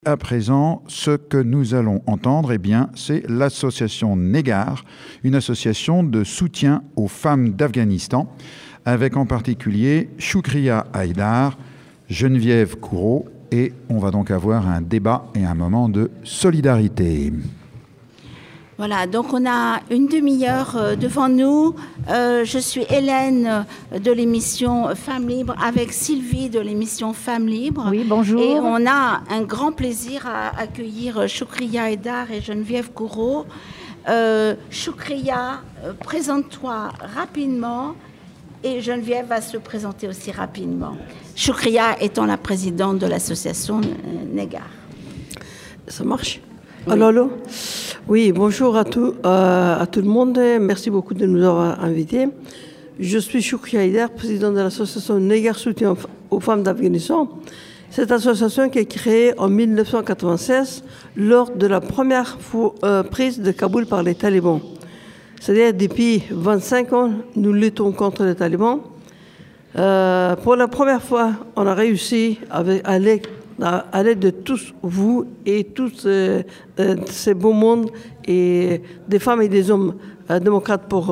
À présent, ce que nous allons entendre, c'est l'association Negar, une association de soutien aux femmes d'Afghanistan, avec en particulier Shukriya Haïdar, Geneviève Couraud, et on va donc avoir un débat et un moment de solidarité. Voilà, donc on a une demi-heure devant nous. Je suis Hélène de l'émission Femmes Libres avec Sylvie de l'émission Femmes Libres. Oui, bonjour. Et on a un grand plaisir à accueillir Shukriya Haïdar et Geneviève Couraud. Shukriya, présente-toi rapidement et Geneviève va se présenter aussi rapidement. Shukriya étant la présidente de l'association Negar. Ça marche ? Oui. Allô. Oui, bonjour à tout le monde. Merci beaucoup de nous avoir invités. Je suis Shukriya Haïdar, présidente de l'association Negar Soutien aux femmes d'Afghanistan. Cette association qui est créée en 1996 lors de la première prise de Kaboul par les talibans. C'est-à-dire depuis 25 ans, nous luttons contre les talibans. Pour la première fois, on a réussi à l'aide de tous vous et tous ces beaux mondes et des femmes et des hommes démocrates pour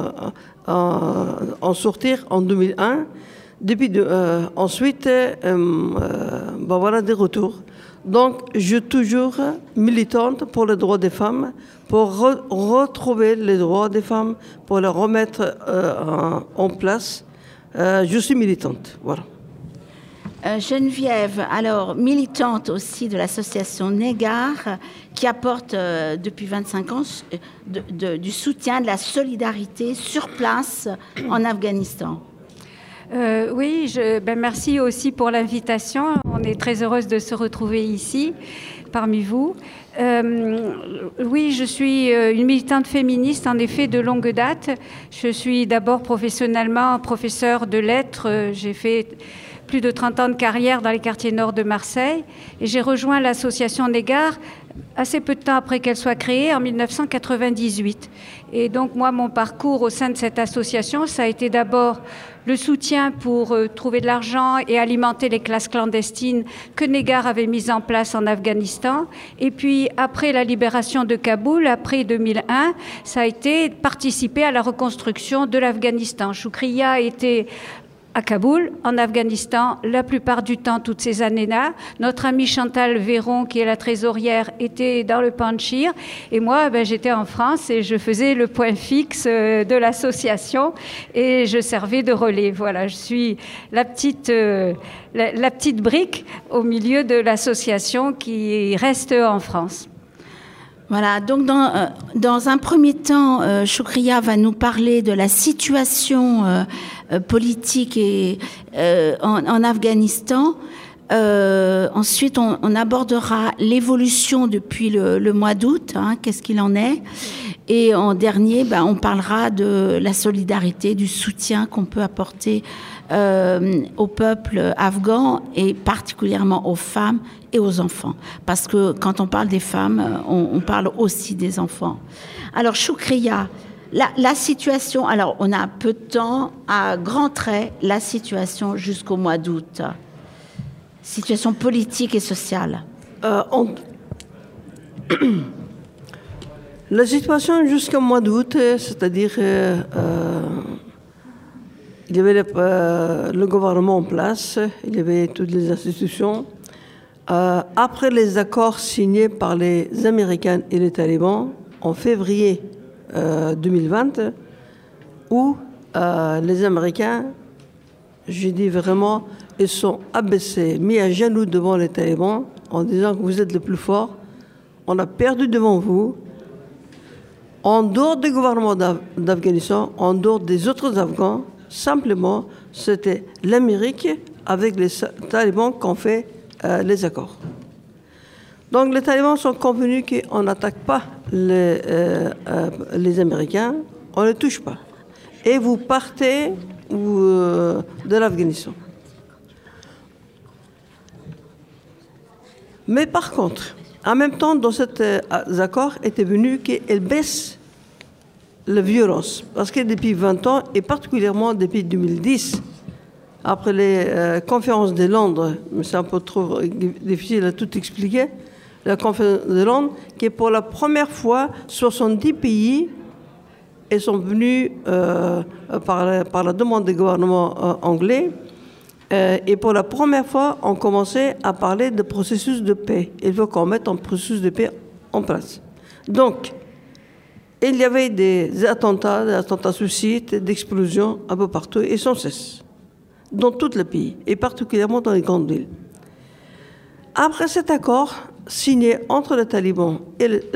en sortir en 2001. Ensuite, voilà des retours. Donc, je suis toujours militante pour les droits des femmes, pour retrouver les droits des femmes, pour les remettre en place. Je suis militante, voilà. Geneviève, alors militante aussi de l'association Negar, qui apporte depuis 25 ans du soutien, de la solidarité sur place en Afghanistan. Oui, merci aussi pour l'invitation. On est très heureuse de se retrouver ici, parmi vous. Oui, je suis une militante féministe, en effet, de longue date. Je suis d'abord professionnellement professeure de lettres. J'ai fait plus de 30 ans de carrière dans les quartiers nord de Marseille. Et j'ai rejoint l'association Negar assez peu de temps après qu'elle soit créée, en 1998. Et donc, moi, mon parcours au sein de cette association, ça a été d'abord le soutien pour trouver de l'argent et alimenter les classes clandestines que Negar avait mises en place en Afghanistan. Et puis, après la libération de Kaboul, après 2001, ça a été participer à la reconstruction de l'Afghanistan. Shukriya était à Kaboul, en Afghanistan, la plupart du temps, toutes ces années-là. Notre amie Chantal Véron, qui est la trésorière, était dans le Panchir. Et moi, j'étais en France et je faisais le point fixe de l'association et je servais de relais. Voilà, je suis la petite brique au milieu de l'association qui reste en France. Voilà, donc dans un premier temps, Shukriya va nous parler de la situation politique en Afghanistan. Ensuite, on abordera l'évolution depuis le mois d'août, qu'est-ce qu'il en est. Et en dernier, on parlera de la solidarité, du soutien qu'on peut apporter au peuple afghan et particulièrement aux femmes et aux enfants. Parce que quand on parle des femmes, on parle aussi des enfants. Alors, Shukriya, la situation, alors on a peu de temps, à grands traits, la situation jusqu'au mois d'août. Situation politique et sociale. La situation jusqu'au mois d'août, c'est-à-dire il y avait le gouvernement en place, il y avait toutes les institutions. Après les accords signés par les Américains et les talibans en février 2020, où les Américains, je dis vraiment, ils sont abaissés, mis à genoux devant les talibans en disant que vous êtes les plus forts, on a perdu devant vous. En dehors du gouvernement d'Afghanistan, en dehors des autres Afghans, simplement, c'était l'Amérique avec les talibans qui ont fait les accords. Donc les talibans sont convenus qu'on n'attaque pas les Américains, on ne les touche pas. Et vous partez de l'Afghanistan. Mais par contre, en même temps, dans cet accord était venu qu'elle baisse la violence. Parce que depuis 20 ans, et particulièrement depuis 2010, après les conférences de Londres, mais c'est un peu trop difficile à tout expliquer, la conférence de Londres, qui pour la première fois, 70 pays et sont venus par la demande du gouvernement anglais. Et pour la première fois, on commençait à parler de processus de paix. Il faut qu'on mette un processus de paix en place. Donc, il y avait des attentats suicides, d'explosions un peu partout et sans cesse, dans tout le pays, et particulièrement dans les grandes villes. Après cet accord signé entre les talibans et les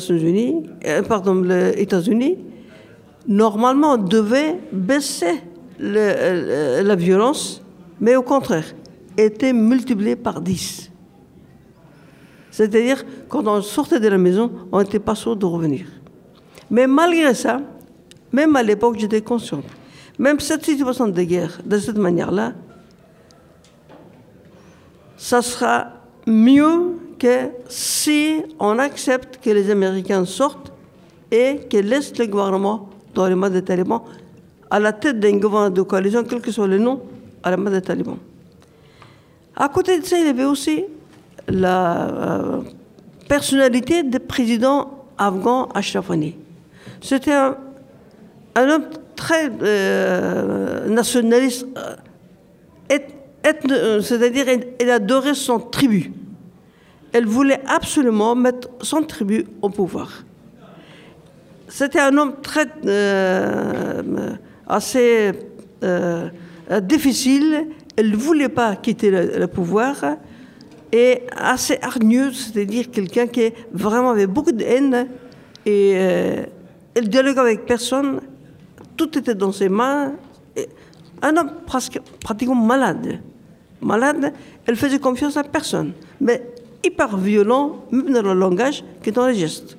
États-Unis, normalement, on devait baisser la violence, mais au contraire, était multipliée par 10. C'est-à-dire, quand on sortait de la maison, on n'était pas sûr de revenir. Mais malgré ça, même à l'époque, j'étais consciente. Même cette situation de guerre, de cette manière-là, ça sera mieux que si on accepte que les Américains sortent et qu'ils laissent le gouvernement dans les mains des talibans, à la tête d'un gouvernement de coalition, quel que soit le nom, à la main des talibans. À côté de ça, il y avait aussi la personnalité du président afghan Ashraf Ghani. C'était un homme très nationaliste, c'est-à-dire il adorait son tribu. Elle voulait absolument mettre son tribu au pouvoir. C'était un homme très assez difficile. Elle ne voulait pas quitter le pouvoir et assez hargneux, c'est-à-dire quelqu'un qui vraiment avait beaucoup de haine et elle dialoguait avec personne. Tout était dans ses mains. Et un homme pratiquement malade. Elle faisait confiance à personne, mais hyper violent, même dans le langage que dans les gestes.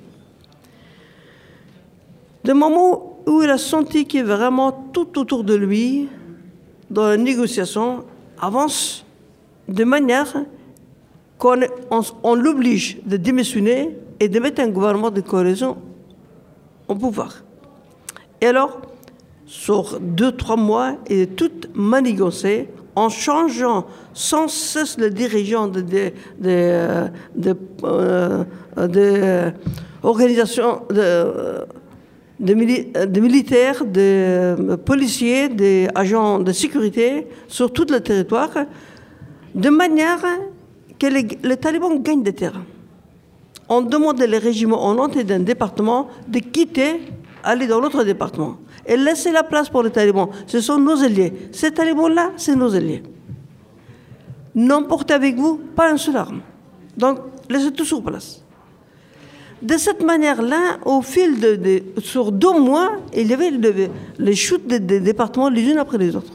Du moment où il a senti que vraiment tout autour de lui, dans la négociation, avance de manière qu'on l'oblige de démissionner et de mettre un gouvernement de coalition au pouvoir. Et alors, sur 2-3 mois, il est tout manigancé en changeant sans cesse le dirigeant des organisations des militaires, des policiers, des agents de sécurité sur tout le territoire, de manière que les talibans gagnent des terrains. On demandait les régiments en entrée d'un département de quitter, aller dans l'autre département et laisser la place pour les talibans. Ce sont nos alliés. Ces talibans-là, c'est nos alliés. N'emportez avec vous pas une seule arme. Donc, laissez tout sur place. De cette manière-là, au fil sur 2 mois, il y avait les chutes des départements les unes après les autres.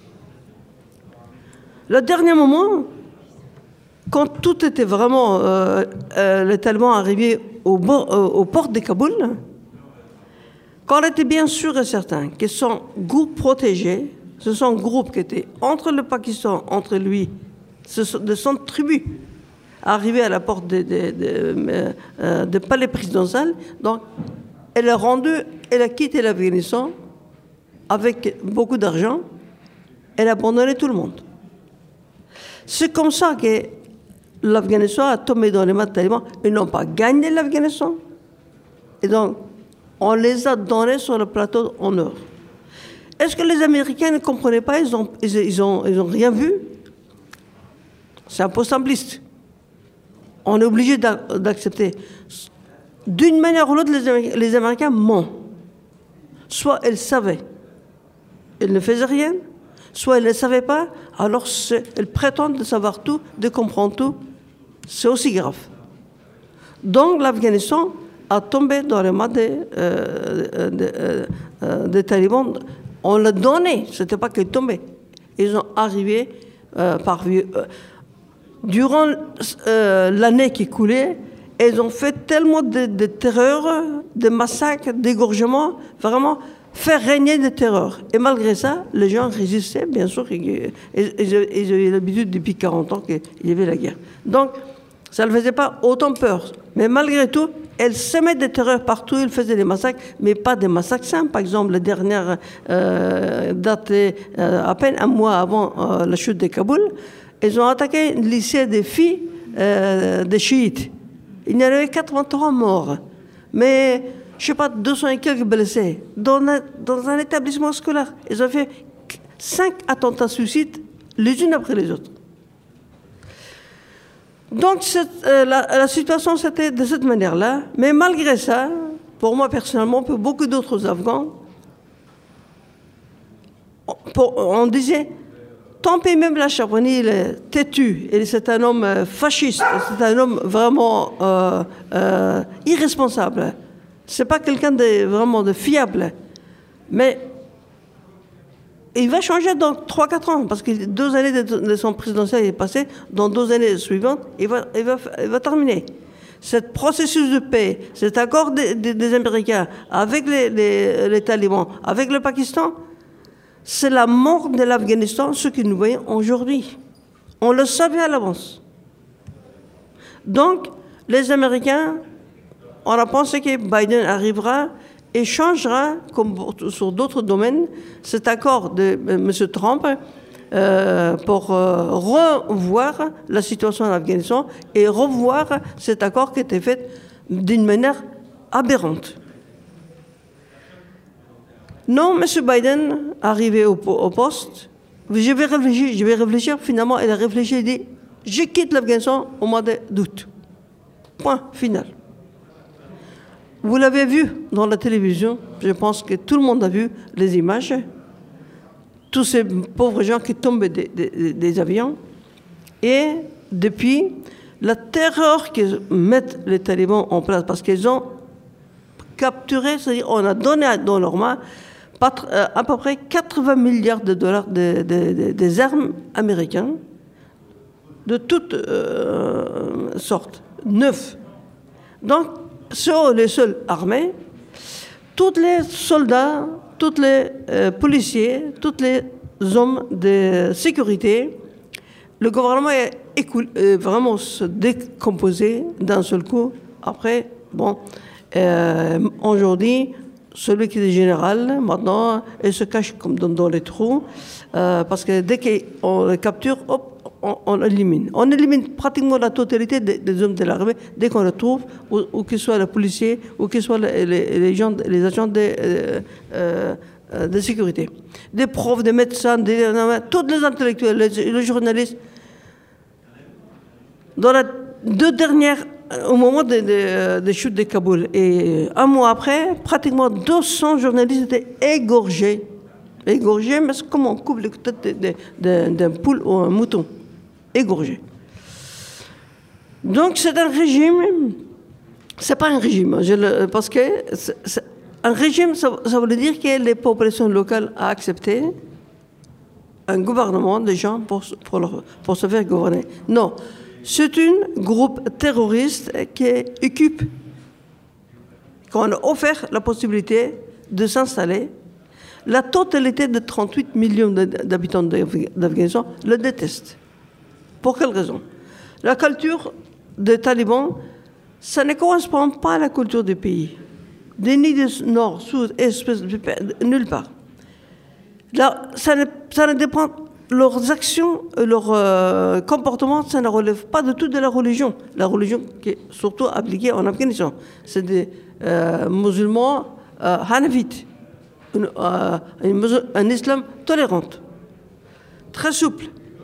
Le dernier moment, quand tout était vraiment, les talibans arrivaient aux portes de Kaboul, quand on était bien sûr et certain que son groupe protégé, ce sont un groupe qui était entre le Pakistan, entre lui, de son tribu, arrivé à la porte de palais présidentiel. Donc, elle a quitté l'Afghanistan avec beaucoup d'argent. Elle a abandonné tout le monde. C'est comme ça que l'Afghanistan a tombé dans les mains des talibans. Ils n'ont pas gagné l'Afghanistan. Et donc, on les a donnés sur le plateau en or. Est-ce que les Américains ne comprenaient pas? Ils ont rien vu. C'est un peu simpliste. On est obligé d'accepter. D'une manière ou l'autre, les Américains mentent. Soit ils savaient, ils ne faisaient rien, soit ils ne savaient pas, alors ils prétendent de savoir tout, de comprendre tout. C'est aussi grave. Donc l'Afghanistan a tombé dans les mains des talibans. On l'a donné, ce n'était pas qu'ils tombaient. Ils ont arrivé durant l'année qui coulait, ils ont fait tellement de terreur, de massacres, d'égorgements, vraiment faire régner de terreur. Et malgré ça, les gens résistaient, bien sûr. Ils avaient l'habitude depuis 40 ans qu'il y avait la guerre. Donc, ça ne faisait pas autant peur. Mais malgré tout, Elle semait des terreurs partout, elle faisait des massacres, mais pas des massacres simples. Par exemple, la dernière date, à peine un mois avant la chute de Kaboul, ils ont attaqué le lycée des filles des chiites. Il y en avait 83 morts, mais je ne sais pas, 200 et quelques blessés dans un établissement scolaire. Ils ont fait 5 attentats suicides, les unes après les autres. Donc la situation, c'était de cette manière-là. Mais malgré ça, pour moi personnellement, pour beaucoup d'autres Afghans, on disait, tant pis, même l'Ashraf Ghani, il est têtu, c'est un homme fasciste, c'est un homme vraiment irresponsable. C'est pas quelqu'un vraiment de fiable. Mais il va changer dans 3-4 ans, parce que 2 années de son présidentiel est passé, dans 2 années suivantes, il va terminer. Ce processus de paix, cet accord des Américains avec les talibans, avec le Pakistan, c'est la mort de l'Afghanistan, ce que nous voyons aujourd'hui. On le savait à l'avance. Donc, les Américains, on a pensé que Biden arrivera et changera, comme sur d'autres domaines, cet accord de M. Trump pour revoir la situation en Afghanistan et revoir cet accord qui était fait d'une manière aberrante. Non, M. Biden, arrivé au poste, je vais réfléchir. Finalement, il a réfléchi et dit, je quitte l'Afghanistan au mois d'août. Point final. Vous l'avez vu dans la télévision, je pense que tout le monde a vu les images, tous ces pauvres gens qui tombent des avions. Et depuis, la terreur que mettent les talibans en place, parce qu'ils ont capturé, c'est-à-dire on a donné dans leurs mains à peu près 80 milliards de dollars des armes américaines, de toutes sortes, 9. Donc, sont les seuls armés. Tous les soldats, tous les policiers, tous les hommes de sécurité, le gouvernement est vraiment se décomposé d'un seul coup. Après, bon, aujourd'hui, celui qui est général, maintenant, il se cache comme dans les trous, parce que dès qu'on le capture, hop, on élimine. On élimine pratiquement la totalité des hommes de l'armée dès qu'on le trouve, ou qu'ils soient les policiers, ou qu'ils soient les agents de sécurité. Des profs, des médecins, tous les intellectuels, les journalistes. Dans les 2 dernières, au moment des chutes de Kaboul, et un mois après, pratiquement 200 journalistes étaient égorgés. Égorgés, mais c'est comme on coupe les têtes d'un poule ou un mouton. Égorgés. Donc c'est un régime, c'est pas un régime, parce que un régime, ça veut dire que les populations locales ont accepté un gouvernement des gens pour se faire gouverner. Non, c'est un groupe terroriste qui occupe, qu'on a offert la possibilité de s'installer. La totalité de 38 millions d'habitants d'Afghanistan le détestent. Pour quelle raison? La culture des talibans, ça ne correspond pas à la culture du pays. Ni du nord, sud, est, nulle part. Là, ça ne dépend, leurs actions, leurs comportements, ça ne relève pas du tout de la religion. La religion qui est surtout appliquée en Afghanistan. C'est des musulmans hanafites. Un islam tolérant, très souple.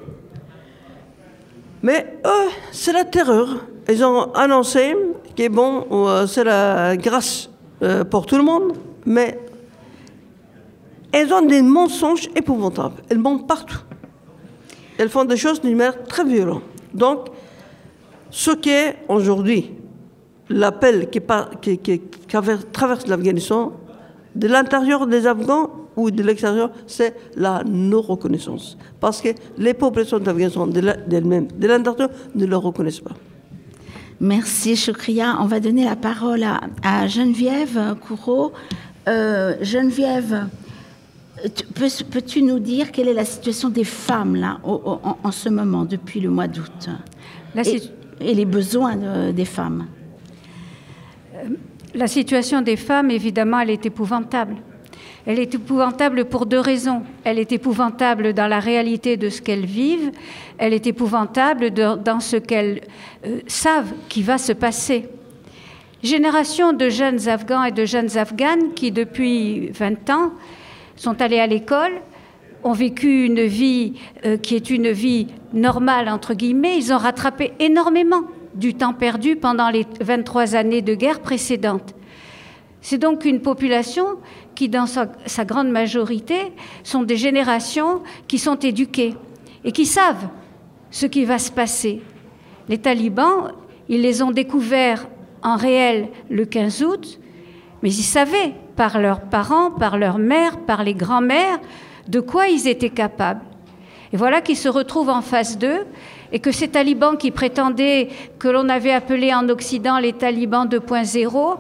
Mais eux, c'est la terreur. Ils ont annoncé que bon, c'est la grâce pour tout le monde, mais ils ont des mensonges épouvantables. Ils mentent partout. Ils font des choses d'une manière très violente. Donc, ce qui est aujourd'hui l'appel qui traverse l'Afghanistan, de l'intérieur des Afghans ou de l'extérieur, c'est la non-reconnaissance. Parce que les populations d'Afghanistan d'elles-mêmes, de l'intérieur, ne le reconnaissent pas. Merci, Choukria. On va donner la parole à Geneviève Couraud. Geneviève, peux-tu nous dire quelle est la situation des femmes là, en ce moment, depuis le mois d'août, et les besoins des femmes? La situation des femmes, évidemment, elle est épouvantable. Elle est épouvantable pour 2 raisons. Elle est épouvantable dans la réalité de ce qu'elles vivent. Elle est épouvantable dans ce qu'elles savent qui va se passer. Génération de jeunes Afghans et de jeunes Afghanes qui, depuis 20 ans, sont allés à l'école, ont vécu une vie qui est une vie normale, entre guillemets. Ils ont rattrapé énormément du temps perdu pendant les 23 années de guerre précédentes. C'est donc une population qui, dans sa grande majorité, sont des générations qui sont éduquées et qui savent ce qui va se passer. Les talibans, ils les ont découverts en réel le 15 août, mais ils savaient, par leurs parents, par leurs mères, par les grands-mères, de quoi ils étaient capables. Et voilà qu'ils se retrouvent en face d'eux, et que ces talibans qui prétendaient, que l'on avait appelés en Occident les talibans 2.0,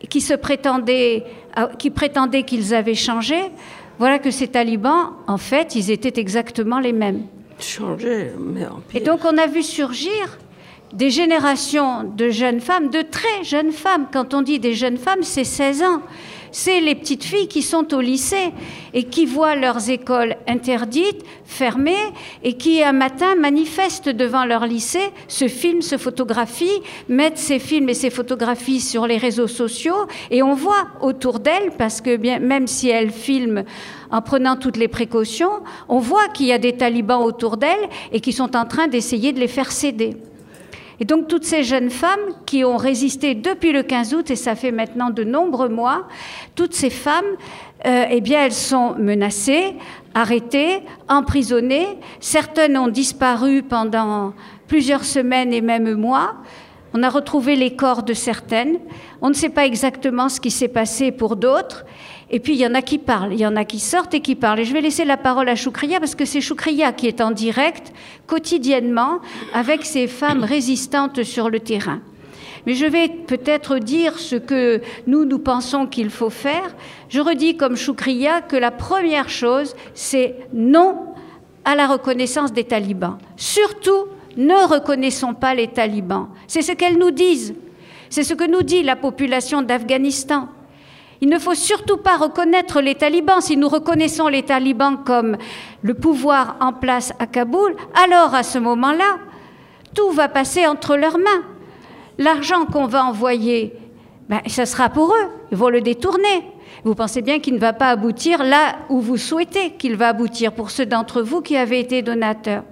qui prétendaient qu'ils avaient changé, voilà que ces talibans, en fait, ils étaient exactement les mêmes. Changé, mais en pire. Et donc on a vu surgir des générations de jeunes femmes, de très jeunes femmes. Quand on dit des jeunes femmes, c'est 16 ans. C'est les petites filles qui sont au lycée et qui voient leurs écoles interdites, fermées, et qui un matin manifestent devant leur lycée, se filment, se photographient, mettent ces films et ces photographies sur les réseaux sociaux, et on voit autour d'elles, parce que même si elles filment en prenant toutes les précautions, on voit qu'il y a des talibans autour d'elles et qui sont en train d'essayer de les faire céder. Et donc toutes ces jeunes femmes qui ont résisté depuis le 15 août, et ça fait maintenant de nombreux mois, toutes ces femmes, eh bien, elles sont menacées, arrêtées, emprisonnées. Certaines ont disparu pendant plusieurs semaines et même mois. On a retrouvé les corps de certaines. On ne sait pas exactement ce qui s'est passé pour d'autres. Et puis, il y en a qui parlent, il y en a qui sortent et qui parlent. Et je vais laisser la parole à Choukria, parce que c'est Choukria qui est en direct, quotidiennement, avec ces femmes résistantes sur le terrain. Mais je vais peut-être dire ce que nous pensons qu'il faut faire. Je redis comme Choukria que la première chose, c'est non à la reconnaissance des talibans. Surtout, ne reconnaissons pas les talibans. C'est ce qu'elles nous disent. C'est ce que nous dit la population d'Afghanistan. Il ne faut surtout pas reconnaître les talibans. Si nous reconnaissons les talibans comme le pouvoir en place à Kaboul, alors à ce moment-là, tout va passer entre leurs mains. L'argent qu'on va envoyer, ça sera pour eux. Ils vont le détourner. Vous pensez bien qu'il ne va pas aboutir là où vous souhaitez qu'il va aboutir, pour ceux d'entre vous qui avez été donateurs.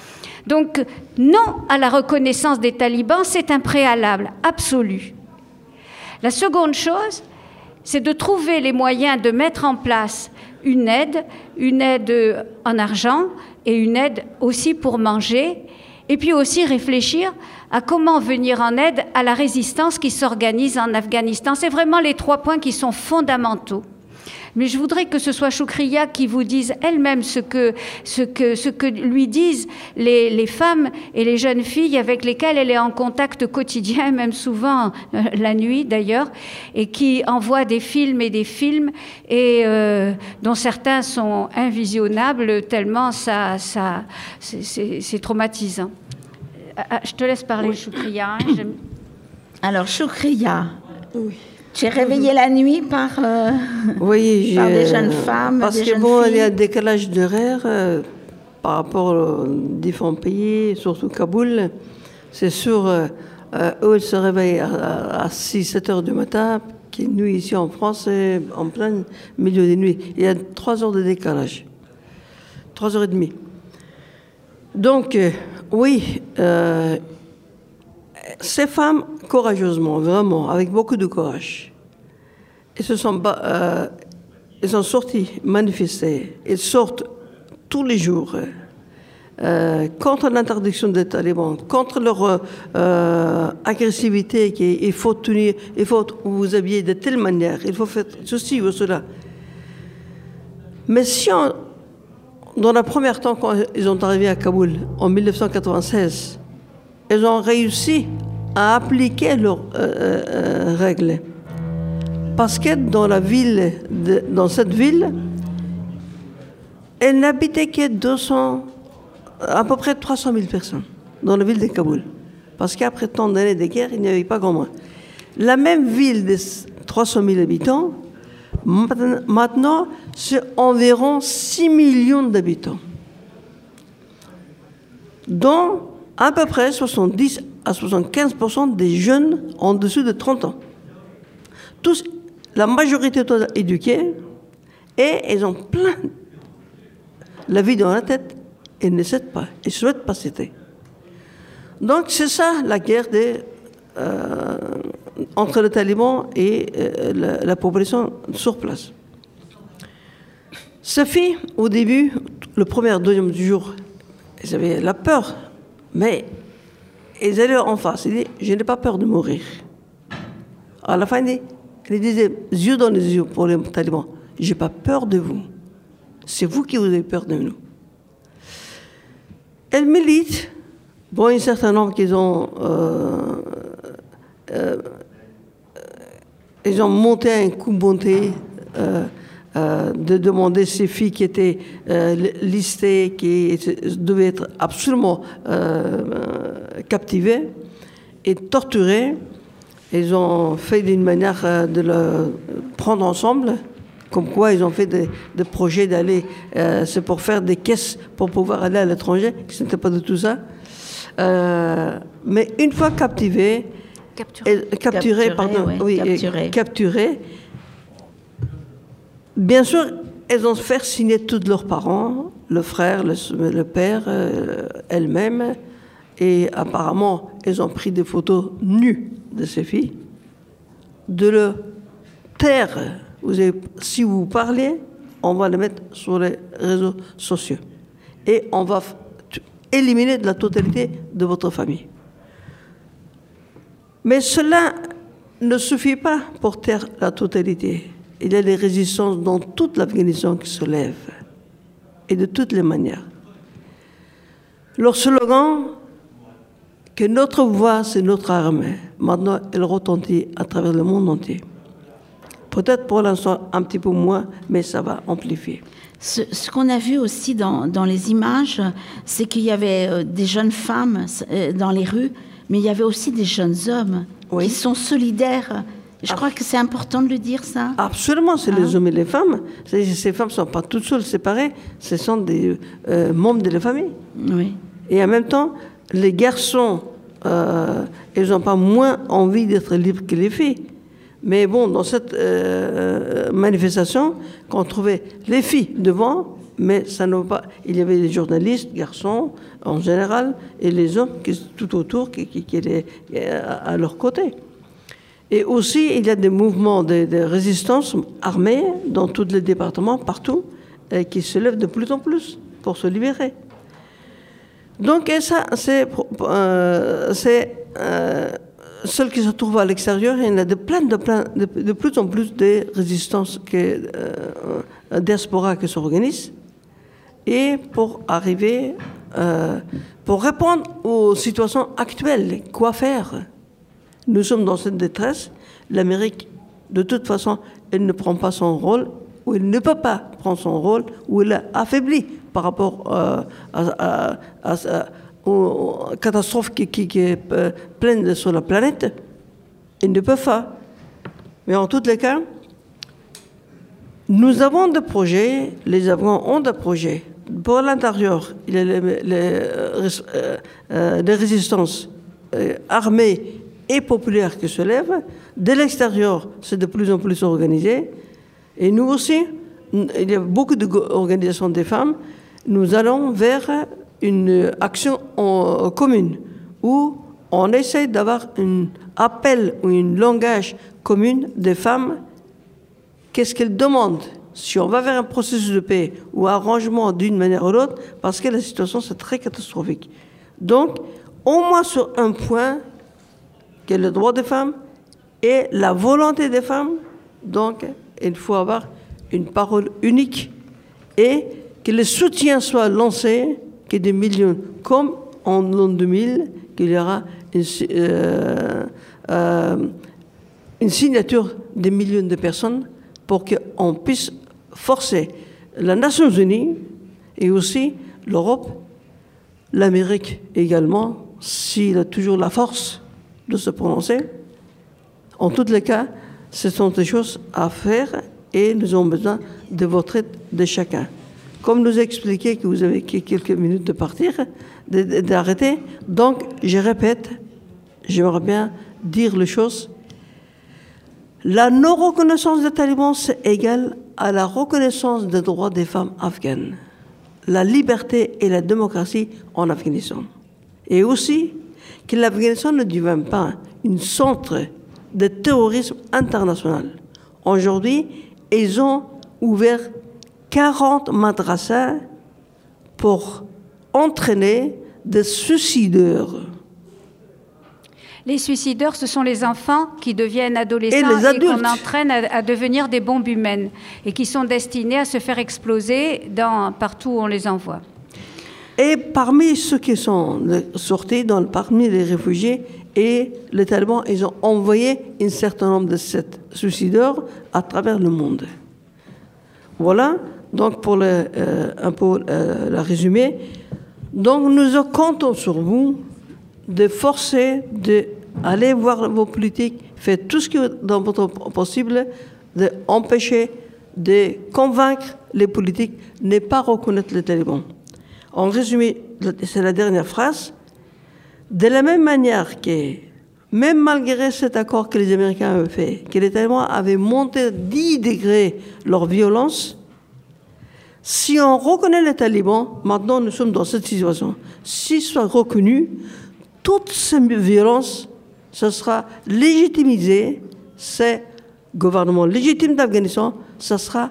Donc, non à la reconnaissance des talibans, c'est un préalable absolu. La seconde chose, c'est de trouver les moyens de mettre en place une aide en argent et une aide aussi pour manger, et puis aussi réfléchir à comment venir en aide à la résistance qui s'organise en Afghanistan. C'est vraiment les 3 points qui sont fondamentaux. Mais je voudrais que ce soit Choukria qui vous dise elle-même ce que lui disent les femmes et les jeunes filles avec lesquelles elle est en contact quotidien, même souvent la nuit d'ailleurs, et qui envoient des films et dont certains sont invisionnables tellement c'est traumatisant. Je te laisse parler, oui. Choukria. Alors Choukria. Oui. Tu es réveillée la nuit par des jeunes femmes, parce des que jeunes bon, filles. il y a un décalage d'horaire par rapport aux différents pays, surtout Kaboul. C'est sûr, eux, ils se réveillent à 6-7 heures du matin, qui nous, ici en France, c'est en plein milieu des nuits. Il y a 3 heures de décalage. 3 heures et demie. Donc, oui, ces femmes, courageusement, vraiment, avec beaucoup de courage, elles sont sorties manifester. Elles sortent tous les jours contre l'interdiction des talibans, contre leur agressivité, qu'il faut tenir, il faut vous habiller de telle manière, il faut faire ceci ou cela. Mais si dans la première temps, quand ils sont arrivés à Kaboul, en 1996, ils ont réussi à appliquer leurs règles. Parce que dans cette ville, elle n'habitait que à peu près 300 000 personnes, dans la ville de Kaboul. Parce qu'après tant d'années de guerre, il n'y avait pas grand monde. La même ville de 300 000 habitants, maintenant, c'est environ 6 millions d'habitants, dont à peu près 70 à 75% des jeunes en dessous de 30 ans. Tous, la majorité sont éduqués et ils ont plein la vie dans la tête et ne cèdent pas, ils ne souhaitent pas céder. Donc c'est ça la guerre entre les talibans et la population sur place. Ces filles, au début, le premier, deuxième jour, elles avaient la peur, mais elles allaient en face. Elles disaient, je n'ai pas peur de mourir. À la fin, elles disaient, yeux dans les yeux pour les talibans, je n'ai pas peur de vous. C'est vous qui avez peur de nous. Elles militent. Bon, un certain nombre qu'ils ont monté un coup monté de demander ces filles qui étaient listées, qui devaient être absolument captivées et torturées. Ils ont fait d'une manière de le prendre ensemble, comme quoi ils ont fait des projets d'aller, c'est pour faire des caisses pour pouvoir aller à l'étranger, ce n'était pas du tout ça. Mais une fois capturées, bien sûr, elles ont fait signer tous leurs parents, le frère, le père, elles-mêmes, et apparemment, elles ont pris des photos nues de ces filles, de le taire. Si vous parlez, on va le mettre sur les réseaux sociaux. Et on va éliminer de la totalité de votre famille. Mais cela ne suffit pas pour taire la totalité. Il y a des résistances dans toute l'Afghanistan qui se lèvent, et de toutes les manières. Leur slogan, que notre voix, c'est notre arme, maintenant, elle retentit à travers le monde entier. Peut-être pour l'instant un petit peu moins, mais ça va amplifier. Ce qu'on a vu aussi dans les images, c'est qu'il y avait des jeunes femmes dans les rues, mais il y avait aussi des jeunes hommes qui sont solidaires. Je crois que c'est important de le dire, ça. Absolument, c'est les hommes et les femmes. Ces femmes ne sont pas toutes seules, séparées. Ce sont des membres de la famille. Oui. Et en même temps, les garçons, ils n'ont pas moins envie d'être libres que les filles. Mais bon, dans cette manifestation, qu'on trouvait les filles devant, mais ça ne va pas. Il y avait des journalistes, garçons en général, et les hommes tout autour qui étaient à leur côté. Et aussi, il y a des mouvements de résistance armés dans tous les départements, partout, qui se lèvent de plus en plus pour se libérer. Donc, et ça, c'est ceux qui se trouvent à l'extérieur, il y en a de plus en plus de résistances diaspora qui s'organisent. Et pour arriver, pour répondre aux situations actuelles, quoi faire? Nous sommes dans cette détresse. L'Amérique, de toute façon, elle ne prend pas son rôle, ou elle ne peut pas prendre son rôle, ou elle est affaiblie par rapport aux catastrophes qui est pleine sur la planète. Ils ne peuvent pas. Mais en tous les cas, nous avons des projets, les Afghans ont des projets. Pour l'intérieur, il y a des résistances armées et populaires qui se lèvent. De l'extérieur, c'est de plus en plus organisé. Et nous aussi, il y a beaucoup d'organisations des femmes. Nous allons vers une action commune où on essaie d'avoir un appel ou un langage commun des femmes. Qu'est-ce qu'elles demandent? Si on va vers un processus de paix ou arrangement d'une manière ou l'autre, parce que la situation, c'est très catastrophique. Donc, au moins sur un point, qui est le droit des femmes et la volonté des femmes, donc il faut avoir une parole unique et que le soutien soit lancé, que des millions, comme en l'an 2000, qu'il y aura une signature des millions de personnes pour qu'on puisse forcer les Nations Unies et aussi l'Europe, l'Amérique également, s'il a toujours la force de se prononcer, En tous les cas, ce sont des choses à faire et nous avons besoin de votre aide de chacun. Comme nous a expliqué que vous avez quelques minutes de partir, d'arrêter, donc je répète, j'aimerais bien dire les choses. La non-reconnaissance des talibans, c'est égal à la reconnaissance des droits des femmes afghanes, la liberté et la démocratie en Afghanistan. Et aussi que l'Afghanistan ne devient pas un centre de terrorisme international. Aujourd'hui, ils ont ouvert 40 madrasas pour entraîner des suicideurs. Les suicideurs, ce sont les enfants qui deviennent adolescents et qu'on entraîne à devenir des bombes humaines et qui sont destinés à se faire exploser partout où on les envoie. Et parmi ceux qui sont sortis, parmi les réfugiés, et les talibans, ils ont envoyé un certain nombre de ces suicideurs à travers le monde. Voilà, donc pour un peu le résumé. Donc nous comptons sur vous de forcer, d'aller voir vos politiques, faites tout ce qui est dans votre possible, d'empêcher, de convaincre les politiques de ne pas reconnaître les talibans. En résumé, c'est la dernière phrase. De la même manière que, même malgré cet accord que les Américains avaient fait, que les talibans avaient monté 10 degrés leur violence, si on reconnaît les talibans, maintenant nous sommes dans cette situation, s'ils soient reconnus, toute cette violence, ce sera légitimisé, c'est gouvernement légitime d'Afghanistan, ce sera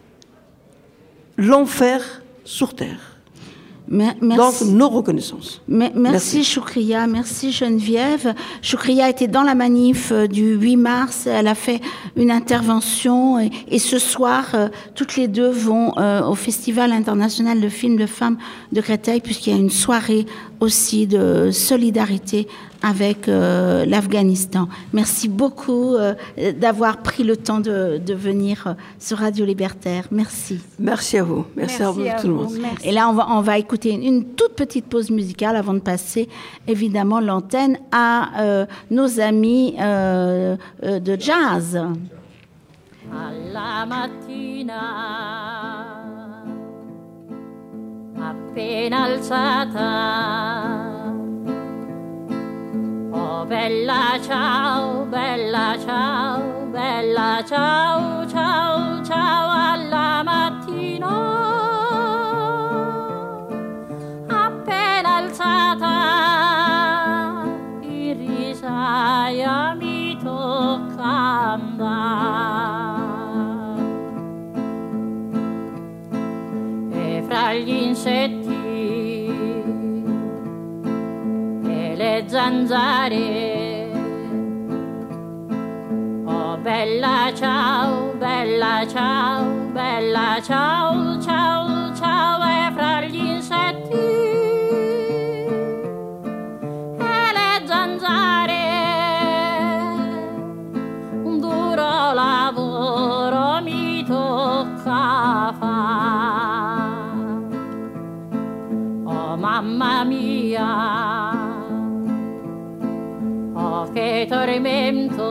l'enfer sur terre. Merci. Donc, nos reconnaissances. Merci Choukria, merci Geneviève. Choukria était dans la manif du 8 mars, elle a fait une intervention et ce soir, toutes les deux vont au Festival international de films de femmes de Créteil puisqu'il y a une soirée aussi de solidarité avec l'Afghanistan. Merci beaucoup d'avoir pris le temps de venir sur Radio Libertaire. Merci. Merci à vous. Merci à vous tout le monde. Merci. Et là, on va écouter une toute petite pause musicale avant de passer évidemment l'antenne à nos amis de jazz. Alla mattina, appena alzata, oh bella ciao, bella ciao, bella ciao, ciao, ciao alla mattina, appena alzata, in risaia mi tocca andare, e fra gli insetti le zanzare, oh bella ciao, bella ciao, bella ciao, ciao, ciao, e fra gli insetti e le zanzare, un duro lavoro mi tocca fare, oh mamma mia, che tormento,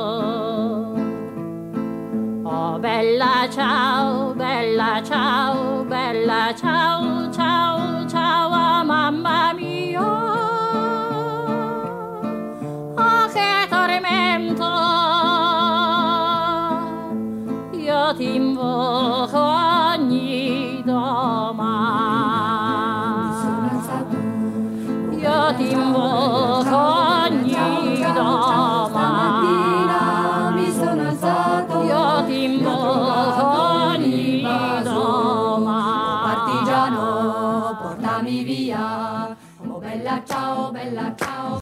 oh bella ciao, bella ciao, bella ciao, ciao, ciao, oh, mamma mia, oh che tormento, io ti invoco ogni domani, io ti invoco ogni stamattina mi sono alzato, io ti invoco ogni domani, partigiano portami via, oh bella ciao, bella ciao.